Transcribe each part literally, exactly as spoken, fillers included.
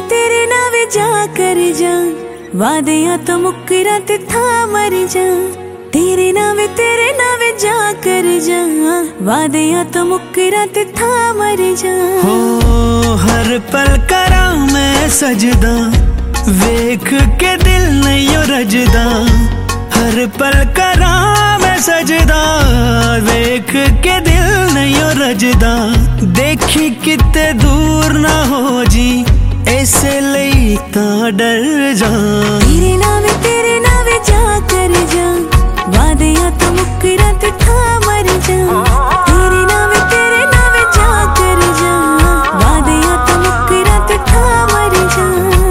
तेरे नावे जा कर जा, वादियां तो मुकरा ते था मर जा। तेरे नावे तेरे नावे जा कर जा, वादियां तो मुकरा ते था मर जा। हो हर पल करा मैं सजदा, वेख के दिल नहीं रजदा। हर पल करा मैं सजदा, वेख के दिल नहीं रजदा। देखी किते दूर ना हो जी, ऐसे लई तां डर जा। तेरे नावे तेरे नावे जा कर जा, वादियां तो मुकरा ते था मर जा। तेरे नावे तेरे नावे जा कर जा, वादियां तो मुकरा ते था मर जा।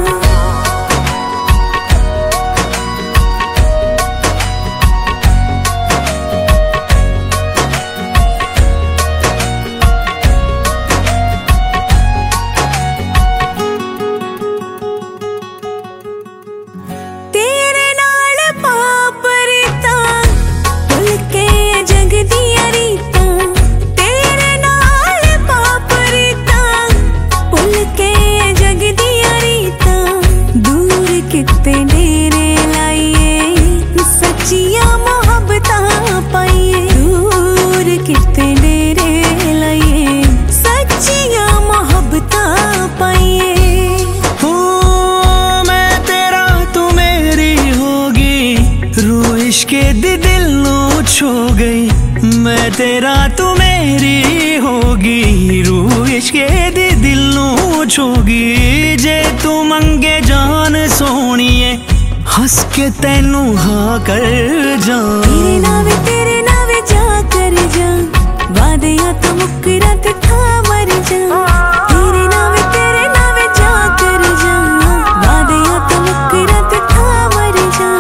इश्के दी दिल नू छो गई, मैं तेरा तू मेरी होगी। रूह इश्के दी दिल नू छोगी, जे तू मंगे जान सोनिए, हंस के तेनू हाँ कर जा। तेरे नावे तेरे नावे जा कर जा, वादियां तो मुकरा ते था मर जा। तेरे नावे तेरे नावे जा कर जा, वादियां तो मुकरा ते था मर जा।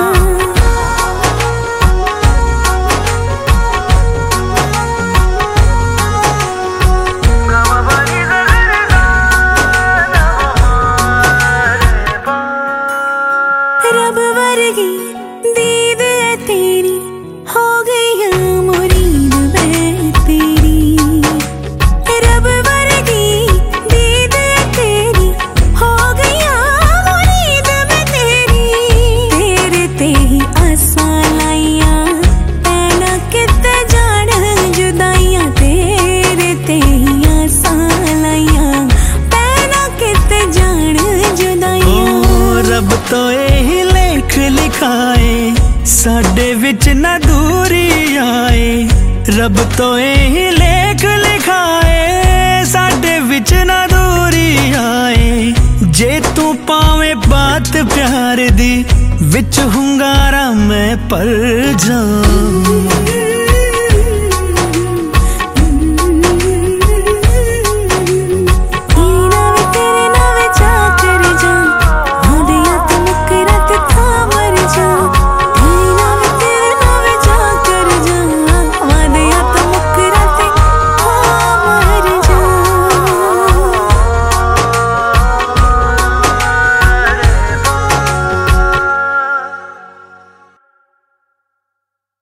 रब वर्गी दीद है तेरी, हो गई है मुरीद मैं तेरी। रब वर्गी दीद है तेरी, हो गई है मुरीद मैं तेरी। तेरे ते ही आसां लाइयां, पैना किते जान जुदाइयां। तेरे ते ही आसां लाइयां, पैना किते जान जुदाइयां। रब तो यही लेख लिखाए, साडे विच ना दूरी आए। रब तो यही लेख लिखाए, साडे विच ना दूरी आए। जे तू पावे बात प्यार दी, विच हुंगारा मैं पर जा।